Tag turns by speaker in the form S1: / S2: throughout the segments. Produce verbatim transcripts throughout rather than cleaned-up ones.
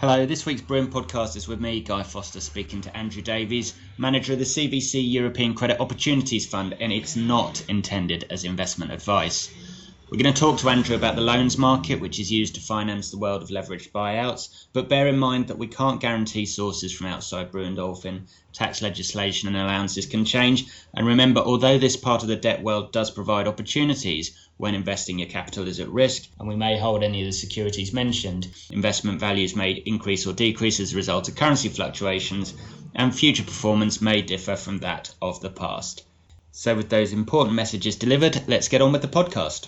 S1: Hello, this week's Brilliant Podcast is with me, Guy Foster, speaking to Andrew Davies, manager of the C V C European Credit Opportunities Fund, and it's not intended as investment advice. We're going to talk to Andrew about the loans market, which is used to finance the world of leveraged buyouts, but bear in mind that we can't guarantee sources from outside Brewin Dolphin. Tax legislation and allowances can change, and remember, although this part of the debt world does provide opportunities, when investing your capital is at risk, and we may hold any of the securities mentioned, investment values may increase or decrease as a result of currency fluctuations, and future performance may differ from that of the past. So with those important messages delivered, let's get on with the podcast.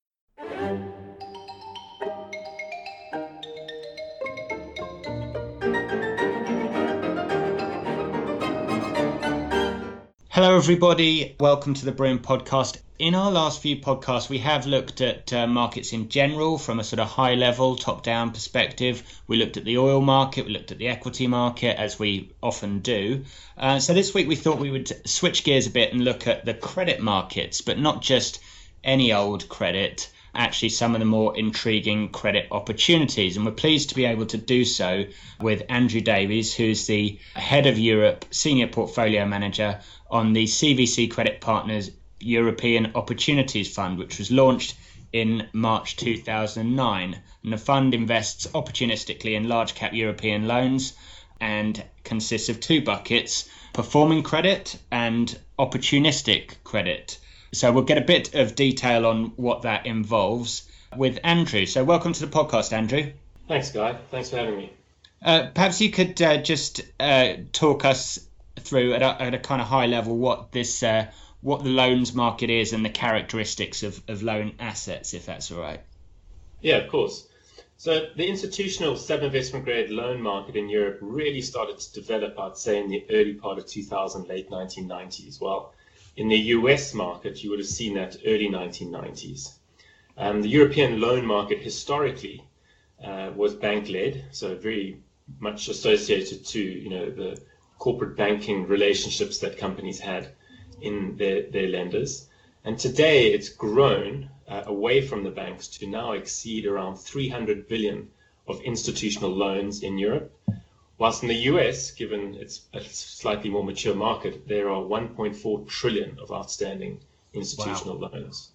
S1: Hello everybody, welcome to the Brilliant Podcast. In our last few podcasts, we have looked at uh, markets in general from a sort of high level, top down perspective. We looked at the oil market, we looked at the equity market, as we often do. Uh, so this week we thought we would switch gears a bit and look at the credit markets, but not just any old credit, actually some of the more intriguing credit opportunities. And we're pleased to be able to do so with Andrew Davies, who's the head of Europe, senior portfolio manager on the C V C Credit Partners European Opportunities Fund, which was launched in March two thousand nine. And the fund invests opportunistically in large cap European loans and consists of two buckets, performing credit and opportunistic credit. So we'll get a bit of detail on what that involves with Andrew. So welcome to the podcast, Andrew.
S2: Thanks, Guy. Thanks for having me.
S1: Uh, perhaps you could uh, just uh, talk us through at a, at a kind of high level what this, uh, what the loans market is and the characteristics of, of loan assets, if that's all right.
S2: Yeah, of course. So the institutional sub-investment grade loan market in Europe really started to develop, I'd say, in the early part of two thousand, late nineteen nineties. Well, in the U S market, you would have seen that early nineteen nineties. Um, the European loan market historically uh, was bank-led, so very much associated to, you know, the corporate banking relationships that companies had in their, their lenders. And today it's grown uh, away from the banks to now exceed around three hundred billion of institutional loans in Europe. Whilst in the U S, given it's a slightly more mature market, there are one point four trillion of outstanding institutional wow. loans.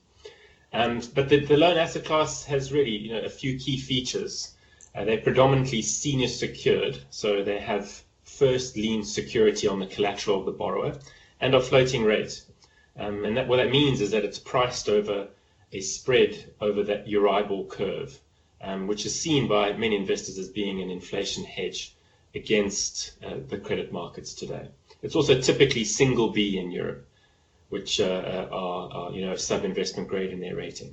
S2: Um, but the, the loan asset class has really, you know, a few key features. Uh, they're predominantly senior secured, so they have first lien security on the collateral of the borrower and are floating rate. Um, and that, what that means is that it's priced over a spread over that Euribor curve, um, which is seen by many investors as being an inflation hedge against uh, the credit markets today. It's also typically single B in Europe, which uh, are, are you know sub-investment grade in their rating.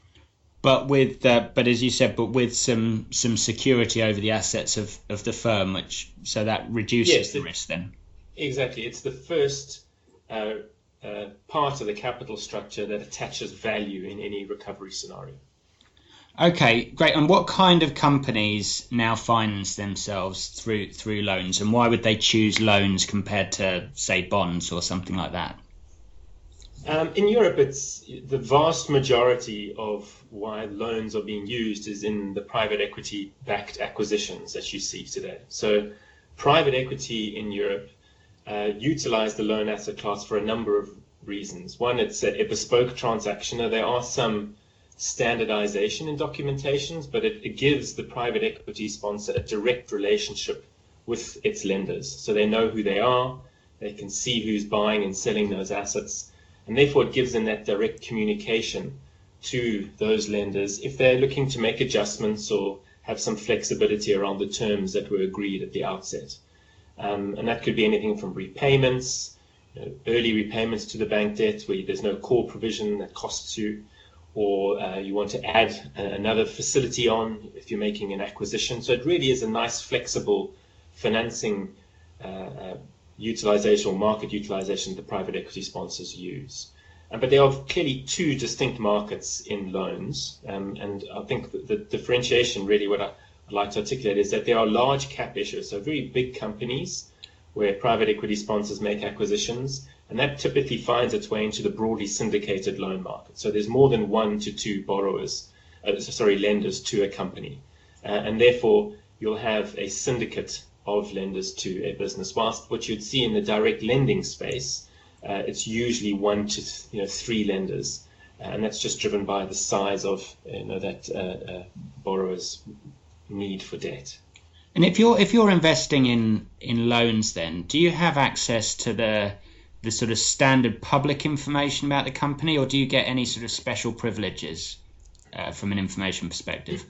S1: But with uh, but as you said, but with some some security over the assets of, of the firm, which so that reduces yes, the it, risk then.
S2: Exactly, it's the first uh, uh, part of the capital structure that attaches value in any recovery scenario.
S1: Okay, great. And what kind of companies now finance themselves through through loans, and why would they choose loans compared to, say, bonds or something like that?
S2: Um, in Europe, it's the vast majority of why loans are being used is in the private equity-backed acquisitions that you see today. So private equity in Europe uh, utilize the loan asset class for a number of reasons. One, it's a, a bespoke transaction. Now, there are some standardization in documentations, but it, it gives the private equity sponsor a direct relationship with its lenders. So they know who they are, they can see who's buying and selling those assets, and therefore it gives them that direct communication to those lenders if they're looking to make adjustments or have some flexibility around the terms that were agreed at the outset. Um, and that could be anything from repayments, you know, early repayments to the bank debt where there's no call provision that costs you, or uh, you want to add another facility on if you're making an acquisition. So it really is a nice flexible financing uh, uh, utilization or market utilization that the private equity sponsors use. Um, but there are clearly two distinct markets in loans. Um, and I think the, the differentiation, really what I, I'd like to articulate is that there are large cap issuers, so very big companies where private equity sponsors make acquisitions, and that typically finds its way into the broadly syndicated loan market. So there's more than one to two borrowers, uh, sorry, lenders to a company. Uh, and therefore, you'll have a syndicate of lenders to a business. Whilst what you'd see in the direct lending space, uh, it's usually one to th- you know three lenders, and that's just driven by the size of you know that uh, uh, borrower's need for debt.
S1: And if you're if you're investing in in loans, then do you have access to the the sort of standard public information about the company, or do you get any sort of special privileges uh, from an information perspective?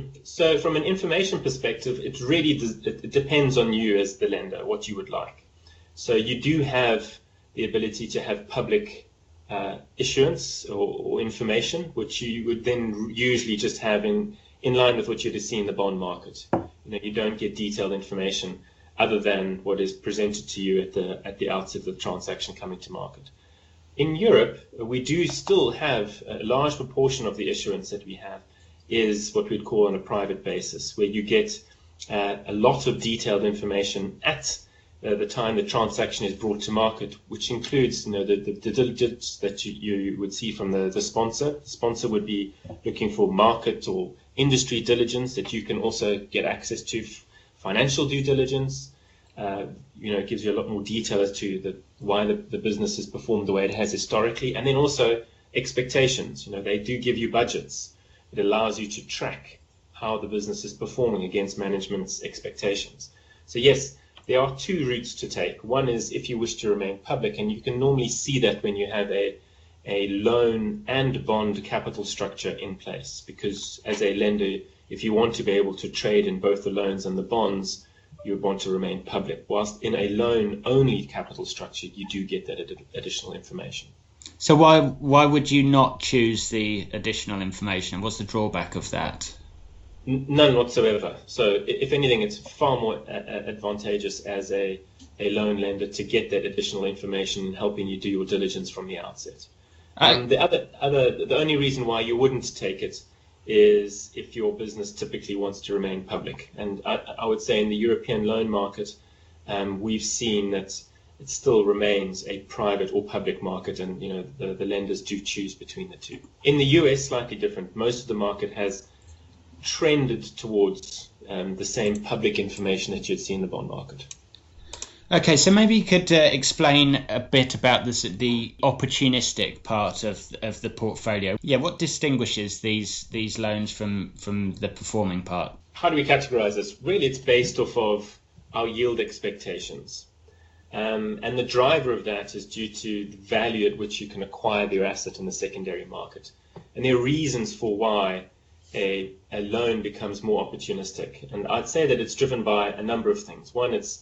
S2: So from an information perspective, it really it depends on you as the lender, what you would like. So you do have the ability to have public uh, issuance or, or information, which you would then usually just have in, in line with what you'd see in the bond market. You know, you don't get detailed information other than what is presented to you at the at the outset of the transaction coming to market. In Europe, we do still have a large proportion of the issuance that we have is what we'd call on a private basis, where you get uh, a lot of detailed information at uh, the time the transaction is brought to market, which includes you know, the, the, the diligence that you, you would see from the, the sponsor. The sponsor would be looking for market or industry diligence that you can also get access to, financial due diligence. Uh, you know, it gives you a lot more detail as to the, why the, the business has performed the way it has historically, and then also expectations. You know, they do give you budgets. It allows you to track how the business is performing against management's expectations. So yes, there are two routes to take. One is if you wish to remain public, and you can normally see that when you have a a loan and bond capital structure in place, because as a lender, if you want to be able to trade in both the loans and the bonds, you would want to remain public. Whilst in a loan-only capital structure, you do get that ad- additional information.
S1: So why why would you not choose the additional information? What's the drawback of that?
S2: N- none whatsoever. So if anything, it's far more a- advantageous as a, a loan lender to get that additional information, helping you do your diligence from the outset.
S1: I...
S2: Um, the other, other, the only reason why you wouldn't take it is if your business typically wants to remain public. And I, I would say in the European loan market, um, we've seen that it still remains a private or public market, and you know the, the lenders do choose between the two. In the U S, slightly different. Most of the market has trended towards um, the same public information that you'd see in the bond market.
S1: Okay, so maybe you could uh, explain a bit about this, the opportunistic part of of the portfolio. Yeah, what distinguishes these these loans from from the performing part?
S2: How do we categorize this? Really, it's based off of our yield expectations. Um, and the driver of that is due to the value at which you can acquire your asset in the secondary market. And there are reasons for why a, a loan becomes more opportunistic. And I'd say that it's driven by a number of things. One, it's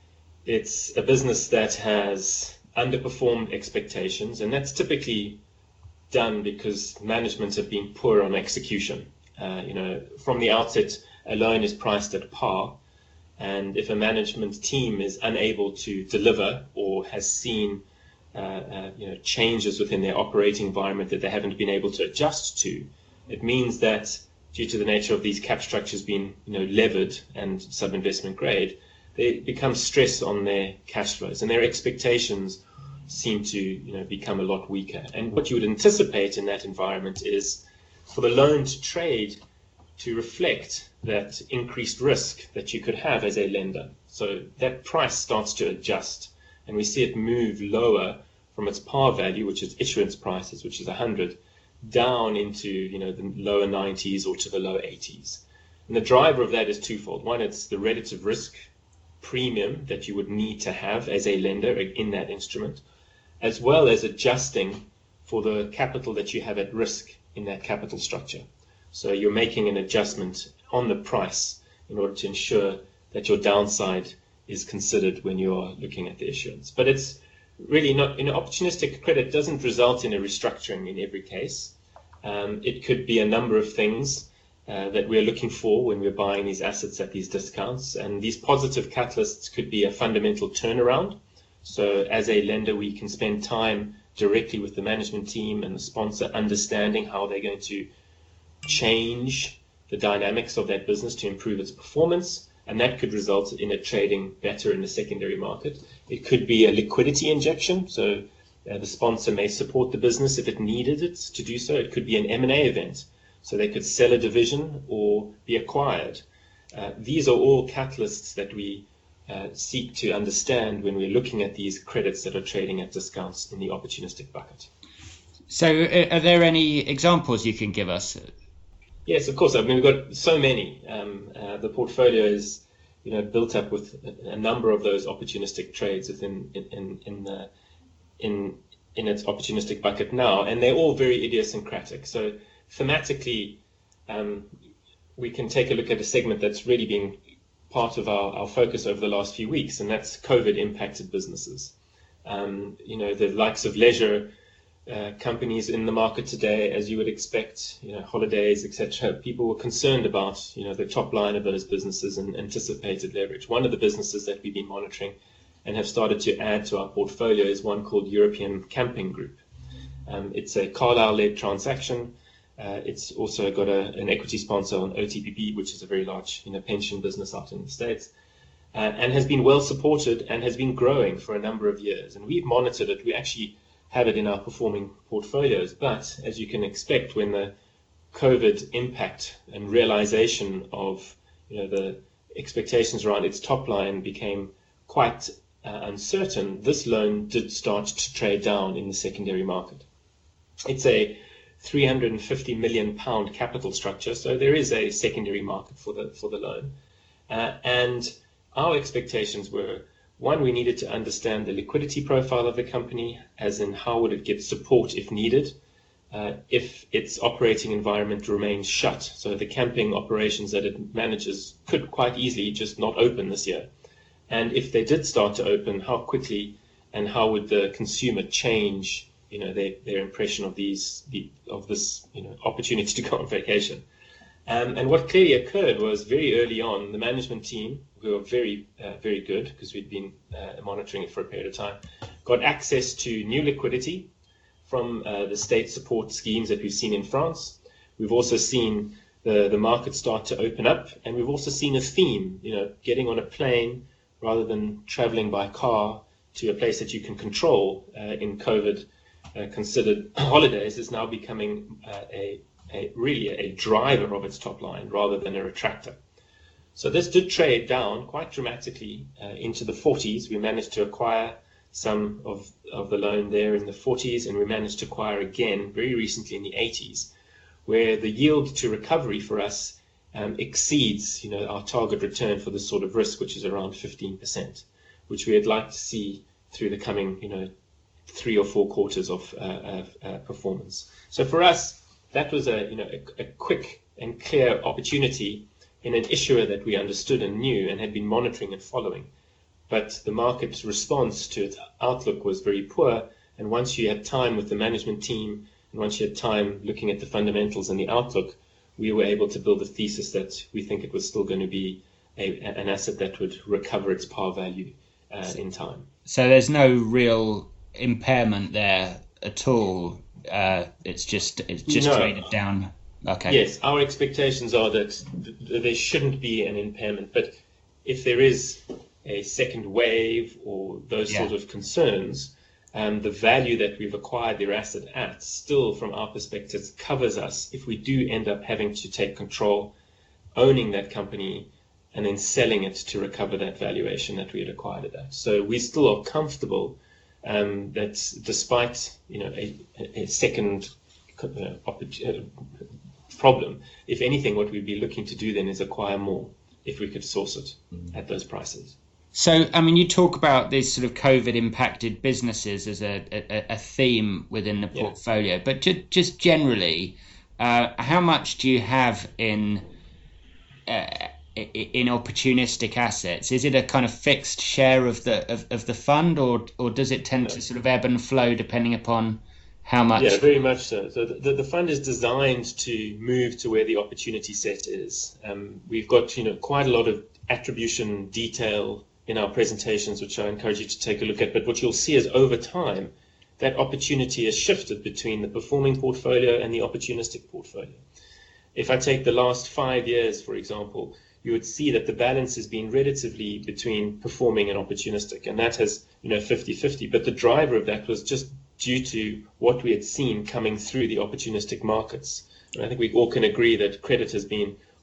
S2: It's a business that has underperformed expectations, and that's typically done because management have been poor on execution. Uh, you know, from the outset, a loan is priced at par, and if a management team is unable to deliver or has seen uh, uh, you know, changes within their operating environment that they haven't been able to adjust to, it means that due to the nature of these cap structures being you know levered and sub-investment grade, they become stress on their cash flows, and their expectations seem to you know become a lot weaker. And what you would anticipate in that environment is for the loan to trade to reflect that increased risk that you could have as a lender. So that price starts to adjust, and we see it move lower from its par value, which is issuance prices, which is one hundred, down into you know the lower nineties or to the low eighties. And the driver of that is twofold. One, it's the relative risk premium that you would need to have as a lender in that instrument, as well as adjusting for the capital that you have at risk in that capital structure. So you're making an adjustment on the price in order to ensure that your downside is considered when you're looking at the issuance. But it's really not, you know, opportunistic credit doesn't result in a restructuring in every case. Um, it could be a number of things Uh, that we're looking for when we're buying these assets at these discounts. And these positive catalysts could be a fundamental turnaround. So as a lender, we can spend time directly with the management team and the sponsor understanding how they're going to change the dynamics of that business to improve its performance. And that could result in it trading better in the secondary market. It could be a liquidity injection. So uh, the sponsor may support the business if it needed it to do so. It could be an M and A event. So they could sell a division or be acquired. Uh, these are all catalysts that we uh, seek to understand when we're looking at these credits that are trading at discounts in the opportunistic bucket.
S1: So uh, are there any examples you can give us?
S2: Yes, of course. I mean, we've got so many. Um, uh, the portfolio is, you know, built up with a, a number of those opportunistic trades within in in in, the, in in its opportunistic bucket now, and they're all very idiosyncratic. So thematically, um, we can take a look at a segment that's really been part of our, our focus over the last few weeks, and that's COVID impacted businesses. Um, you know, the likes of leisure uh, companies in the market today, as you would expect, you know, holidays, et cetera. People were concerned about, you know, the top line of those businesses and anticipated leverage. One of the businesses that we've been monitoring and have started to add to our portfolio is one called European Camping Group. Um, it's a Carlyle-led transaction. Uh, it's also got a, an equity sponsor on O T P B, which is a very large, you know, pension business out in the States, uh, and has been well supported and has been growing for a number of years. And we've monitored it. We actually have it in our performing portfolios. But as you can expect, when the COVID impact and realization of, you know, the expectations around its top line became quite uh, uncertain, this loan did start to trade down in the secondary market. It's a three hundred fifty million pound capital structure, so there is a secondary market for the for the loan. Uh, and our expectations were, one, we needed to understand the liquidity profile of the company, as in how would it get support if needed, uh, if its operating environment remains shut. So the camping operations that it manages could quite easily just not open this year. And if they did start to open, how quickly and how would the consumer change, you know, their, their impression of these, the, of this, you know, opportunity to go on vacation. Um, and what clearly occurred was very early on, the management team, who were very, uh, very good because we'd been uh, monitoring it for a period of time, got access to new liquidity from uh, the state support schemes that we've seen in France. We've also seen the, the market start to open up, and we've also seen a theme, you know, getting on a plane rather than traveling by car to a place that you can control uh, in COVID uh, considered holidays is now becoming uh, a, a really a driver of its top line rather than a retractor. So this did trade down quite dramatically uh, into the forties. We managed to acquire some of, of the loan there in the forties, and we managed to acquire again very recently in the eighties, where the yield to recovery for us um, exceeds, you know, our target return for this sort of risk, which is around fifteen percent, which we'd like to see through the coming, you know, three or four quarters of, uh, of uh, performance. So for us, that was a, you know, a, a quick and clear opportunity in an issuer that we understood and knew and had been monitoring and following. But the market's response to its outlook was very poor. And once you had time with the management team, and once you had time looking at the fundamentals and the outlook, we were able to build a thesis that we think it was still going to be a, an asset that would recover its par value uh, in time.
S1: So there's no real impairment there at all. Uh, it's just it's just
S2: no.
S1: traded down. Okay.
S2: Yes, our expectations are that th- there shouldn't be an impairment, but if there is a second wave or those
S1: Yeah.
S2: sort of concerns, um, the value that we've acquired their asset at still, from our perspective, covers us if we do end up having to take control, owning that company, and then selling it to recover that valuation that we had acquired it at. So we still are comfortable um, that despite, you know, a, a second uh, opportunity, problem, if anything, what we'd be looking to do then is acquire more if we could source it at those prices.
S1: So, I mean, you talk about these sort of COVID impacted businesses as a, a, a theme within the portfolio, yeah. but ju- just generally, uh, how much do you have in uh, in opportunistic assets? Is it a kind of fixed share of the of, of the fund, or or does it tend no. to sort of ebb and flow depending upon how much?
S2: Yeah, very much so. So the, the fund is designed to move to where the opportunity set is. Um, we've got, you know, quite a lot of attribution detail in our presentations, which I encourage you to take a look at. But what you'll see is over time, that opportunity has shifted between the performing portfolio and the opportunistic portfolio. If I take the last five years, for example, you would see that the balance has been relatively between performing and opportunistic, and that has, you know, fifty-fifty. But the driver of that was just due to what we had seen coming through the opportunistic markets. And I think we all can agree that credit has been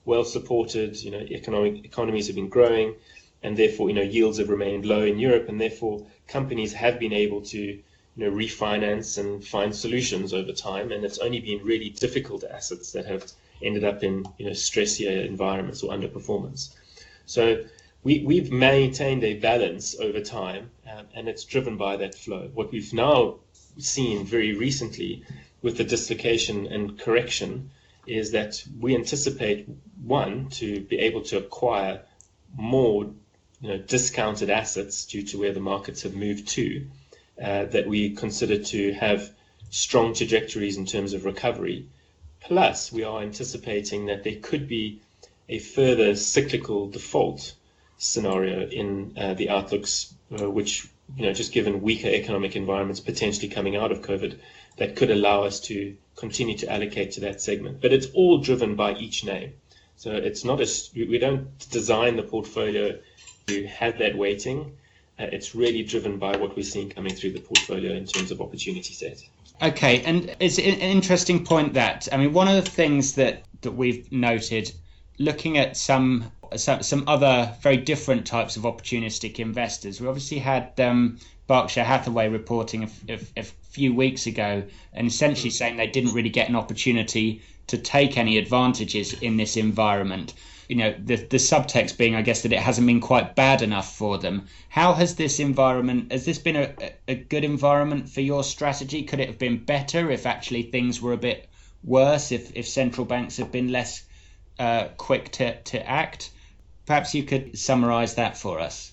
S2: well supported. You know, economic economies have been growing, and therefore, you know, yields have remained low in Europe, and therefore companies have been able to, you know, refinance and find solutions over time. And it's only been really difficult assets that have ended up in, you know, stressier environments or underperformance. So we, we've maintained a balance over time, um, and it's driven by that flow. What we've now seen very recently with the dislocation and correction is that we anticipate, one, to be able to acquire more, you know, discounted assets due to where the markets have moved to, uh, that we consider to have strong trajectories in terms of recovery. Plus, we are anticipating that there could be a further cyclical default scenario in uh, the outlooks, uh, which, you know, just given weaker economic environments potentially coming out of COVID, that could allow us to continue to allocate to that segment. But it's all driven by each name. So it's not a, we don't design the portfolio to have that weighting. Uh, it's really driven by what we're seeing coming through the portfolio in terms of opportunity set.
S1: Okay, and it's an interesting point that, I mean, one of the things that, that we've noted, looking at some, some some other very different types of opportunistic investors, we obviously had um, Berkshire Hathaway reporting a, a, a few weeks ago and essentially saying they didn't really get an opportunity to take any advantages in this environment. You know, the the subtext being, I guess, that it hasn't been quite bad enough for them. How has this environment, has this been a, a good environment for your strategy? Could it have been better if actually things were a bit worse, if, if central banks have been less uh, quick to, to act? Perhaps you could summarize that for us.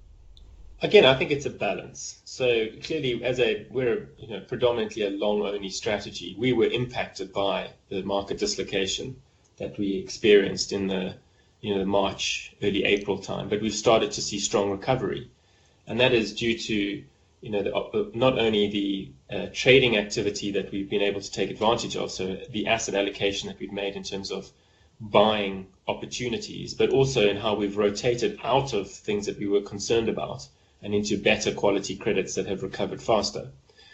S2: Again, I think it's a balance. So clearly, as a we're you know predominantly a long-only strategy, we were impacted by the market dislocation that we experienced in the you know the March, early April time. But we've started to see strong recovery, and that is due to you know the, not only the uh, trading activity that we've been able to take advantage of, so the asset allocation that we've made in terms of buying opportunities, but also in how we've rotated out of things that we were concerned about and into better quality credits that have recovered faster.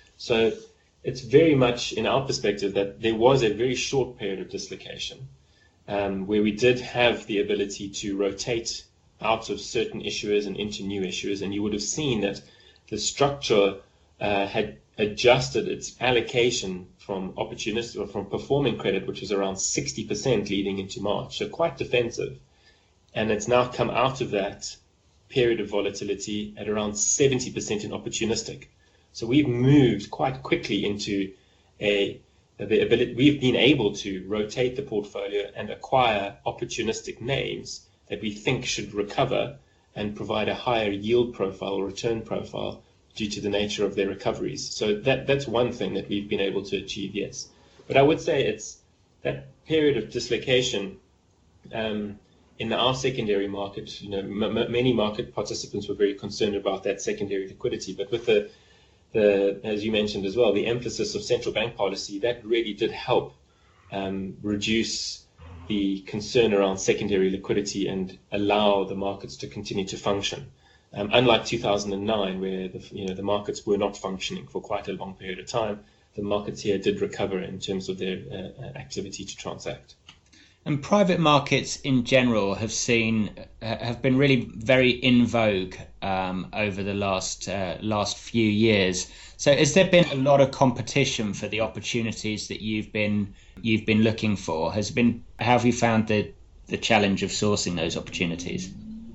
S2: So it's very much in our perspective that there was a very short period of dislocation um, where we did have the ability to rotate out of certain issuers and into new issuers, and you would have seen that the structure uh, had adjusted its allocation from opportunistic or from performing credit, which was around sixty percent leading into March, so quite defensive. And it's now come out of that period of volatility at around seventy percent in opportunistic. So we've moved quite quickly into a, the ability, we've been able to rotate the portfolio and acquire opportunistic names that we think should recover and provide a higher yield profile or return profile due to the nature of their recoveries. So that that's one thing that we've been able to achieve, yes. But I would say it's that period of dislocation um, in our secondary market. You know, m- many market participants were very concerned about that secondary liquidity, but with the the as you mentioned as well, the emphasis of central bank policy, that really did help um, reduce the concern around secondary liquidity and allow the markets to continue to function. Um, unlike two thousand nine, where the, you know, the markets were not functioning for quite a long period of time, the markets here did recover in terms of their uh, activity to transact.
S1: And private markets in general have seen uh, have been really very in vogue um, over the last uh, last few years. So, has there been a lot of competition for the opportunities that you've been you've been looking for? Has been how have you found the the challenge of sourcing those opportunities?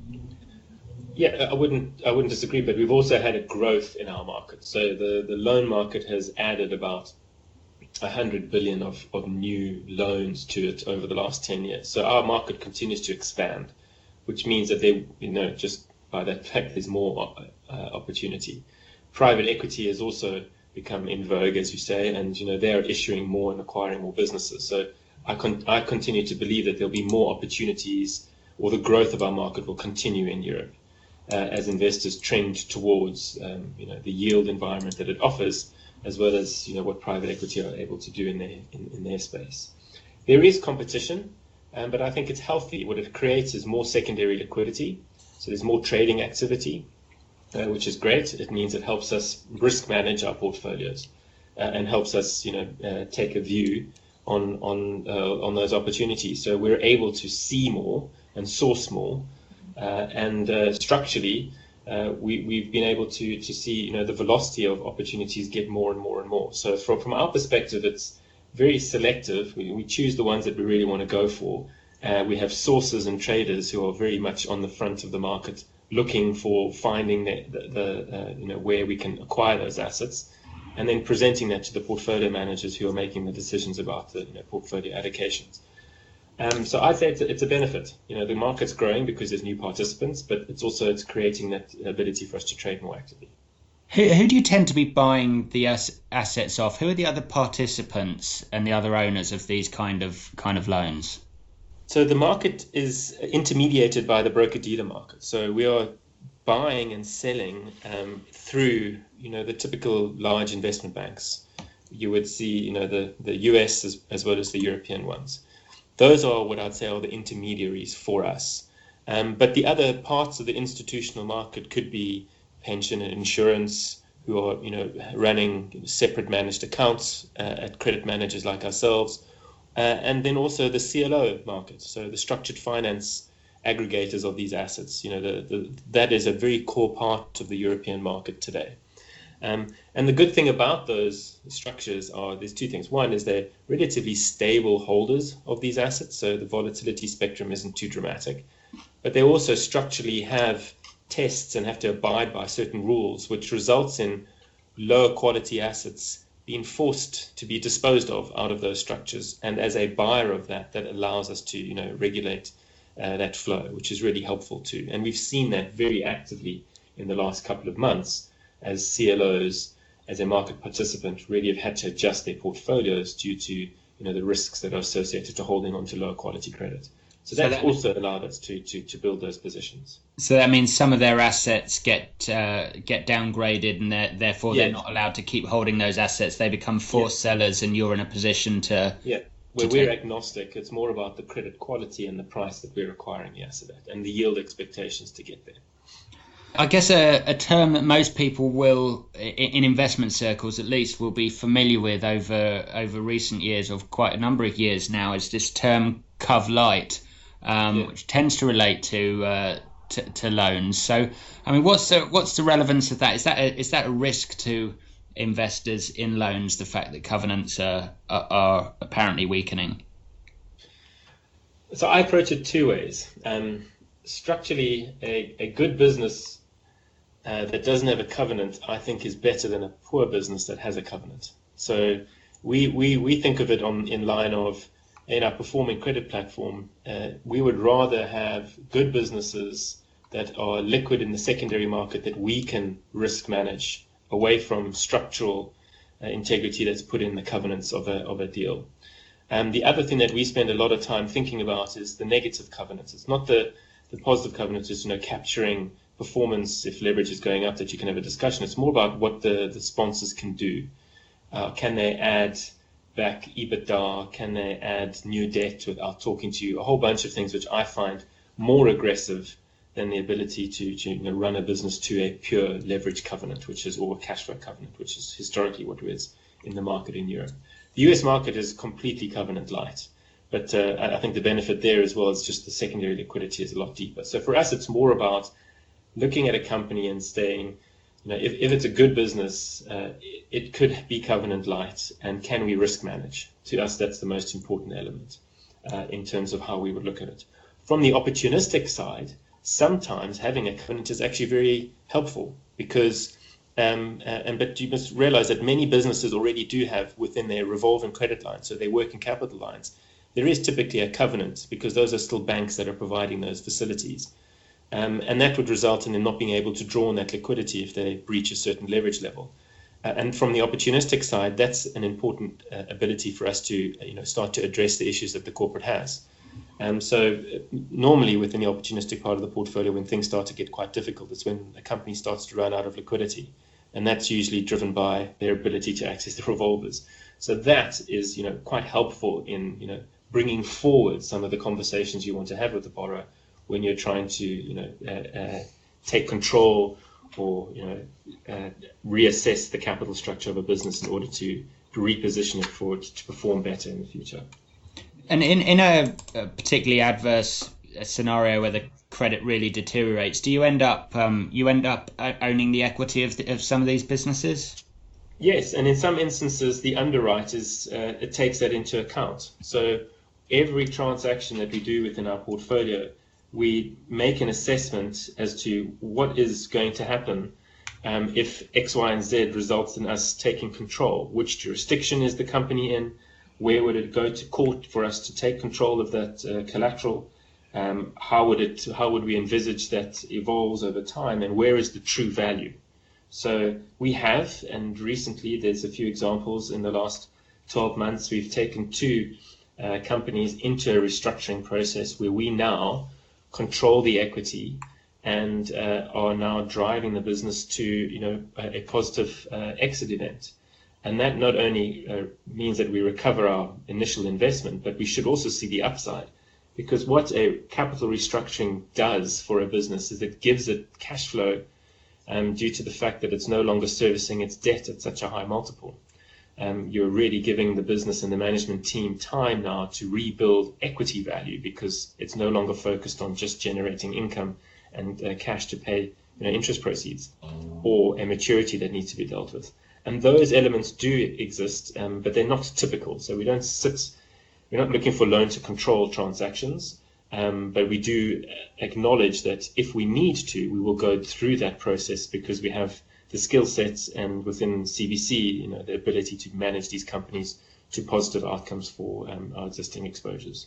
S2: Yeah, I wouldn't I wouldn't disagree, but we've also had a growth in our market. So the, the loan market has added about one hundred billion of, of new loans to it over the last ten years. So our market continues to expand, which means that they, you know, just by that fact, there's more uh, opportunity. Private equity has also become in vogue, as you say, and you know they are issuing more and acquiring more businesses. So I con- I continue to believe that there'll be more opportunities, or the growth of our market will continue in Europe. Uh, as investors trend towards um, you know the yield environment that it offers, as well as you know what private equity are able to do in their in, in their space. There is competition, um, but I think it's healthy. What it creates is more secondary liquidity, so there's more trading activity, uh, which is great. It means it helps us risk manage our portfolios uh, and helps us you know uh, take a view on on uh, on those opportunities. So we're able to see more and source more, uh, and uh, structurally, uh, we we've been able to to see, you know, the velocity of opportunities get more and more and more. So from from our perspective, it's very selective. We we choose the ones that we really want to go for. Uh, we have sources and traders who are very much on the front of the market, looking for finding the, the, the uh, you know, where we can acquire those assets, and then presenting that to the portfolio managers who are making the decisions about the, you know, portfolio allocations. Um, so I'd say it's a, it's a benefit. You know, the market's growing because there's new participants, but it's also it's creating that ability for us to trade more actively.
S1: Who, who do you tend to be buying the as- assets off? Who are the other participants and the other owners of these kind of kind of loans?
S2: So the market is intermediated by the broker-dealer market. So we are buying and selling um, through, you know, the typical large investment banks. You would see, you know, the, the U S as, as well as the European ones. Those are what I'd say are the intermediaries for us. Um, but the other parts of the institutional market could be pension and insurance, who are, you know, running separate managed accounts uh, at credit managers like ourselves. Uh, and then also the C L O market, so the structured finance aggregators of these assets. You know, the, the, that is a very core part of the European market today. Um, and the good thing about those structures are there's two things. One is they're relatively stable holders of these assets, so the volatility spectrum isn't too dramatic. But they also structurally have tests and have to abide by certain rules, which results in lower quality assets being forced to be disposed of out of those structures. And as a buyer of that, that allows us to, you know, regulate uh, that flow, which is really helpful too. And we've seen that very actively in the last couple of months as C L Os, as a market participant, really have had to adjust their portfolios due to, you know, the risks that are associated to holding on to lower quality credit. So that's so that, also allowed us to, to, to build those positions.
S1: So that means some of their assets get uh, get downgraded, and they're, therefore yeah. they're not allowed to keep holding those assets. They become forced yeah. sellers, and you're in a position to...
S2: Yeah, where we're take... agnostic. It's more about the credit quality and the price that we're acquiring the asset at, and the yield expectations to get there.
S1: I guess a, a term that most people will, in investment circles at least, will be familiar with over over recent years, or quite a number of years now, is this term Cov Light. Um, yeah. Which tends to relate to, uh, to to loans. So, I mean, what's the what's the relevance of that? Is that a, is that a risk to investors in loans? The fact that covenants are are, are apparently weakening.
S2: So I approach it two ways. Um, structurally, a, a good business uh, that doesn't have a covenant, I think, is better than a poor business that has a covenant. So we we we think of it on in line of, in our performing credit platform, uh, we would rather have good businesses that are liquid in the secondary market that we can risk manage away from structural uh, integrity that's put in the covenants of a, of a deal. Um, the other thing that we spend a lot of time thinking about is the negative covenants. It's not the, the positive covenants, just, you know, capturing performance if leverage is going up that you can have a discussion. It's more about what the, the sponsors can do. Uh, can they add back EBITDA? Can they add new debt without talking to you? A whole bunch of things which I find more aggressive than the ability to, to you know, run a business to a pure leverage covenant, which is, or a cash flow covenant, which is historically what it is in the market in Europe. The U S market is completely covenant light, but uh, I think the benefit there as well is just the secondary liquidity is a lot deeper. So for us, it's more about looking at a company and saying, you know, if, if it's a good business, uh, it, it could be covenant light, and can we risk manage? To us, that's the most important element uh, in terms of how we would look at it. From the opportunistic side, sometimes having a covenant is actually very helpful because, um, uh, and but you must realize that many businesses already do have within their revolving credit lines, so their working capital lines, there is typically a covenant because those are still banks that are providing those facilities. Um, and that would result in them not being able to draw on that liquidity if they breach a certain leverage level. Uh, and from the opportunistic side, that's an important uh, ability for us to, you know, start to address the issues that the corporate has. Um, so uh, normally within the opportunistic part of the portfolio, when things start to get quite difficult, it's when a company starts to run out of liquidity. And that's usually driven by their ability to access the revolvers. So that is, you know, quite helpful in, you know, bringing forward some of the conversations you want to have with the borrower when you're trying to, you know, uh, uh, take control or, you know, uh, reassess the capital structure of a business in order to reposition it for it to perform better in the future.
S1: And in, in a, a particularly adverse scenario where the credit really deteriorates, do you end up um, you end up owning the equity of, the, of some of these businesses?
S2: Yes, and in some instances, the underwriters, uh, it takes that into account. So every transaction that we do within our portfolio, we make an assessment as to what is going to happen um, if X, Y, and Z results in us taking control. Which jurisdiction is the company in? Where would it go to court for us to take control of that uh, collateral? Um, how would it? How would we envisage that evolves over time? And where is the true value? So we have, and recently there's a few examples in the last twelve months, we've taken two uh, companies into a restructuring process where we now control the equity and uh, are now driving the business to, you know, a, a positive uh, exit event. And that not only uh, means that we recover our initial investment, but we should also see the upside. Because what a capital restructuring does for a business is it gives it cash flow Um, due to the fact that it's no longer servicing its debt at such a high multiple. Um, you're really giving the business and the management team time now to rebuild equity value because it's no longer focused on just generating income and uh, cash to pay, you know, interest proceeds or a maturity that needs to be dealt with. And those elements do exist, um, but they're not typical. So we don't sit, we're not looking for loan to control transactions. Um, but we do acknowledge that if we need to, we will go through that process because we have the skill sets and within C V C, you know, the ability to manage these companies to positive outcomes for um, our existing exposures.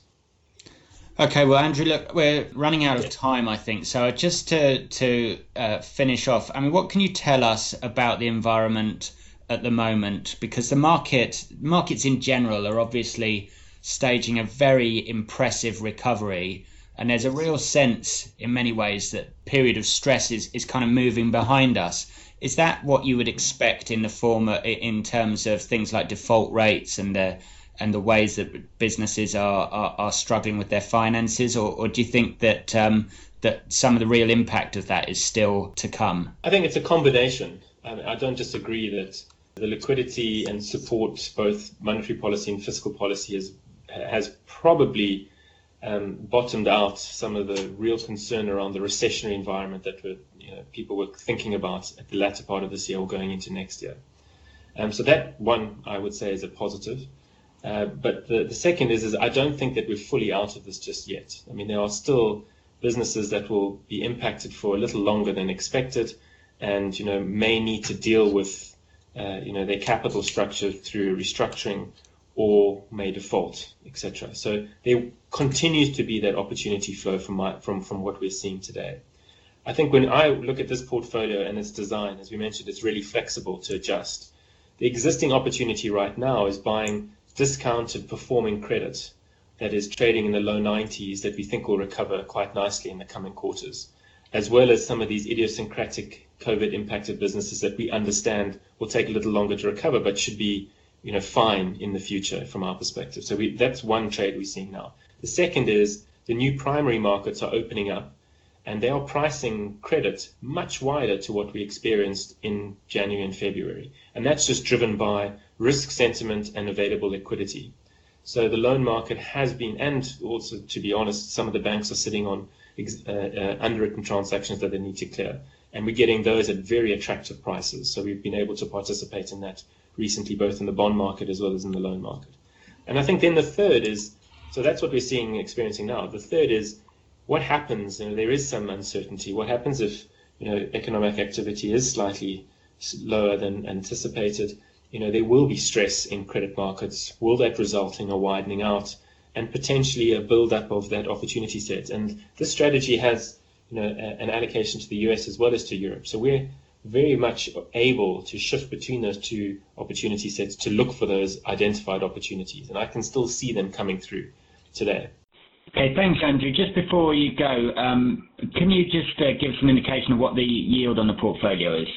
S1: Okay, well, Andrew, look, we're running out of time, I think. So just to to uh, finish off, I mean, what can you tell us about the environment at the moment? Because the market markets in general are obviously staging a very impressive recovery, and there's a real sense in many ways that period of stress is, is kind of moving behind us. Is that what you would expect in the form of, in terms of things like default rates and the and the ways that businesses are are, are struggling with their finances, or, or do you think that um, that some of the real impact of that is still to come?
S2: I think it's a combination. I, I don't disagree that the liquidity and support, both monetary policy and fiscal policy, is has probably um, bottomed out some of the real concern around the recessionary environment that were, you know, people were thinking about at the latter part of this year or going into next year. Um, so that one, I would say, is a positive. Uh, but the, the second is, is I don't think that we're fully out of this just yet. I mean, there are still businesses that will be impacted for a little longer than expected and, you know, may need to deal with, uh, you know, their capital structure through restructuring or may default, et cetera. So there continues to be that opportunity flow from, my, from, from what we're seeing today. I think when I look at this portfolio and its design, as we mentioned, it's really flexible to adjust. The existing opportunity right now is buying discounted performing credit that is trading in the low nineties that we think will recover quite nicely in the coming quarters, as well as some of these idiosyncratic COVID impacted businesses that we understand will take a little longer to recover, but should be, you know, fine in the future from our perspective. So we, that's one trade we're seeing now. The second is the new primary markets are opening up and they are pricing credit much wider to what we experienced in January and February. And that's just driven by risk sentiment and available liquidity. So the loan market has been, and also, to be honest, some of the banks are sitting on uh, uh, underwritten transactions that they need to clear. And we're getting those at very attractive prices. So we've been able to participate in that recently, both in the bond market as well as in the loan market. And I think then the third is, so that's what we're seeing and experiencing now. The third is what happens, you know, there is some uncertainty. What happens if, you know, economic activity is slightly lower than anticipated? You know, there will be stress in credit markets. Will that result in a widening out and potentially a build-up of that opportunity set? And this strategy has, you know, a, an allocation to the U S as well as to Europe. So we're very much able to shift between those two opportunity sets to look for those identified opportunities. And I can still see them coming through today.
S1: Okay, thanks, Andrew. Just before you go, um, can you just uh, give some indication of what the yield on the portfolio is?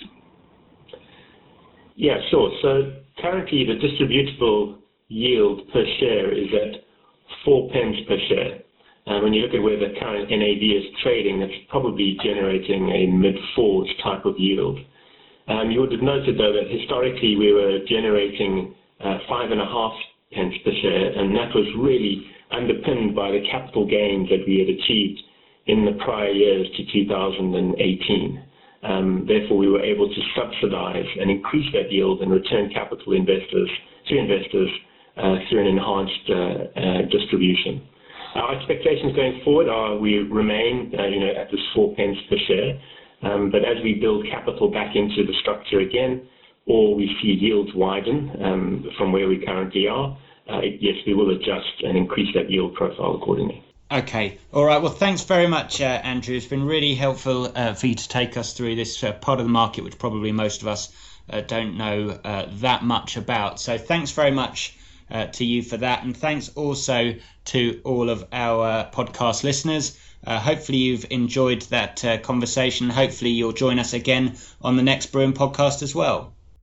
S2: Yeah, sure. So currently the distributable yield per share is at four pence per share. And when you look at where the current N A V is trading, that's probably generating a mid-fours type of yield. Um, you would have noted, though, that historically we were generating
S3: uh, five and a half pence per share, and that was really underpinned by the capital gains that we had achieved in the prior years to two thousand eighteen. Um, therefore, we were able to subsidize and increase that yield and return capital investors to investors uh, through an enhanced uh, uh, distribution. Our expectations going forward are we remain, uh, you know, at this four pence per share, um, but as we build capital back into the structure again, or we see yields widen um, from where we currently are, uh, yes, we will adjust and increase that yield profile accordingly.
S1: Okay. All right. Well, thanks very much, uh, Andrew. It's been really helpful uh, for you to take us through this uh, part of the market, which probably most of us uh, don't know uh, that much about. So thanks very much uh, to you for that. And thanks also to all of our podcast listeners. Uh, hopefully you've enjoyed that uh, conversation. Hopefully you'll join us again on the next Brewin podcast as well.